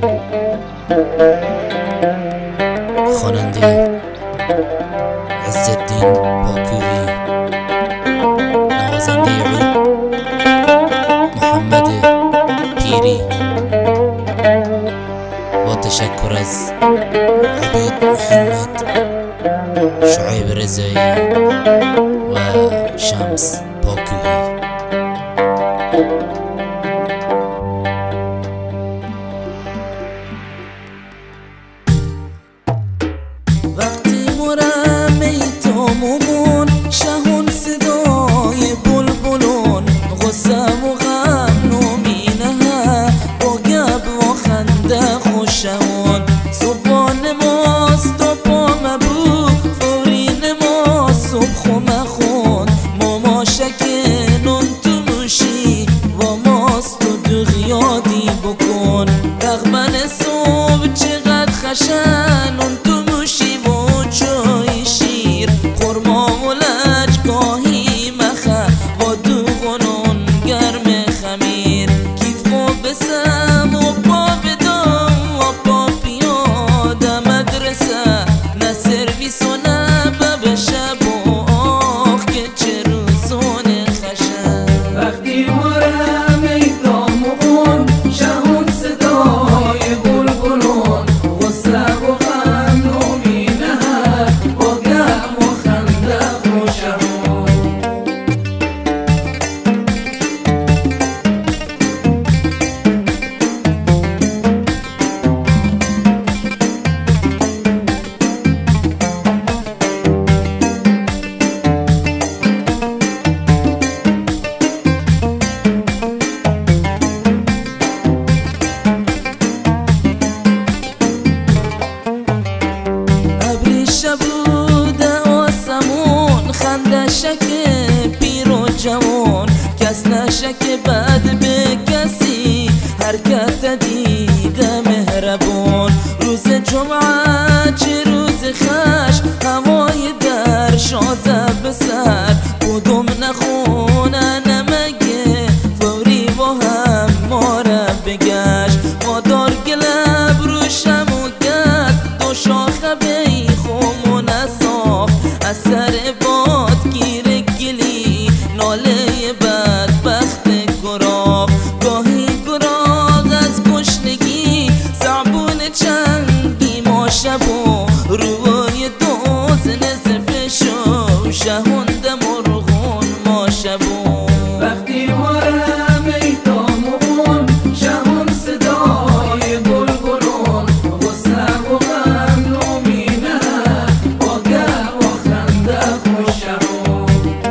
خواننده عزالدین پاکویی، نوازنده عود محمد پیری، با تشکر از عبید محمد، شعیب رضایی و شمس پاکویی. وقتی مرم ای تو مومون شهون صدای بلبلون، غصه و غم نومینه با گب و خنده خوشمون. صبح نماز و پا مبو فوری نماز صبح و مخون، ماما شکنون تو موشی و ماست و دغیادی بکن. رغبن صبح چقدر خشنون تو موشی و چای شیر، خورما و لجگاهی مخه و دوغنون گرم خمیر. کیف و بسم و پا بدم و پا پیاده مدرسه، نه سرویس و نه به شب و آخ که چه روزون خشن. وقتی مرم ای دامون شهون صدای بلبلون، غصه و غم نومینه با گرم و خنده خوشمون. بوده آسمون خنده شک پیر و جوان، کس نشک بد به کسی حرکت دیده مهربان. روز جمعه چه روز خش، هوای در شازه بسر، کدوم نخونه نمگه فوری با هم ما را بگشت. مادار گلب رو شموگت دو شاخه بیخوم و نصاف، از سر باد گیر گلی ناله بدبخت گراف. گاهی گراغ از گشنگی زعبون چنگی ما شبو، روی دوز نزف شو شهوند مرغون ما شبو. وقتی مرم ای دامون شهون صدای بلبلون، غصه و غم نومینه با گرم و خنده خوشمون.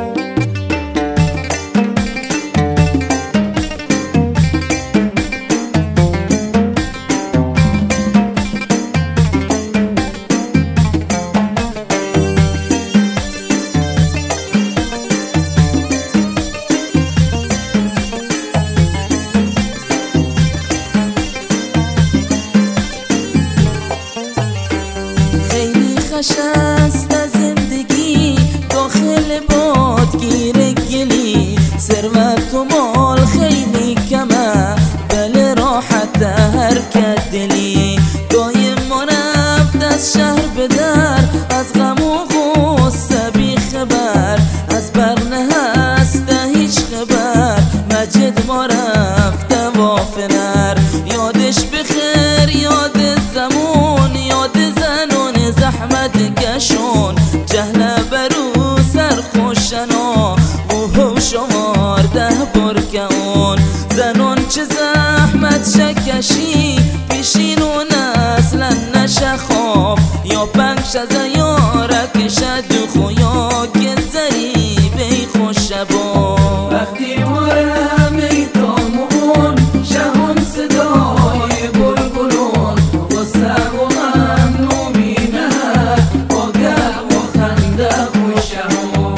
نشست از زندگی داخل بادگیر گلی، ثروت و مال خیلی کمه بله راحت حرکت دلی. دایم ما رفت از شهر به در، از غم و غصه بی خبر، از برنه هسته هیچ خبر. مجد ما رفته وافنر، یادش بخیر یاد زمون، یاد زنون زحمت کشون. جهل برو سرخوشنا و شمار ده برکون. زنون چه زحمت شکشی پیشین و اصلا نشه خواب، یا پنگش از یارک شد خویا که زریبه خوشبا. وقتی مرم ای دامون شهون صدای بلبلون، غصه و غم نومینه با گرم و خنده خوشمون.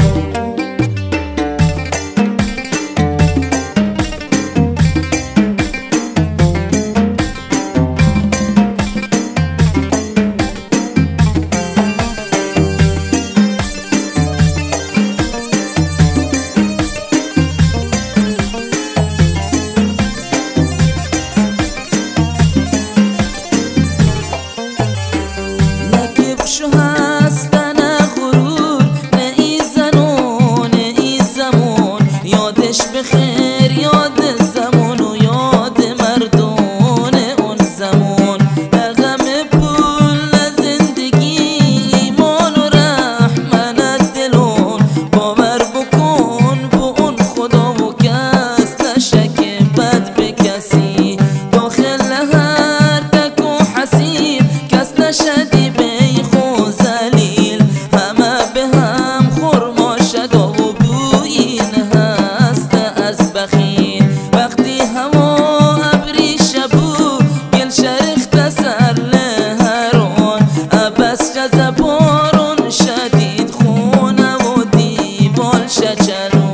داخل هر تک و حسیب کس نشدی بی خو زلیل همه به هم خرما شد و بوین هست از بخیل وقتی هوا ابری شبو گل شرخت سر لهرون بس جز بارون شدید خونه و دیوال شچلون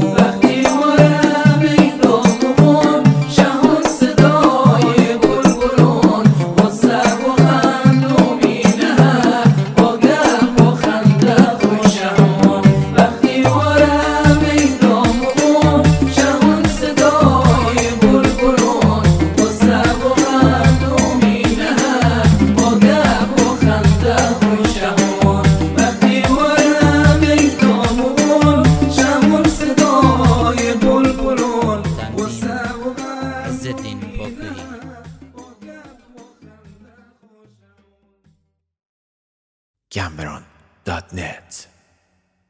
عزالدین پاکویی. Cameron.net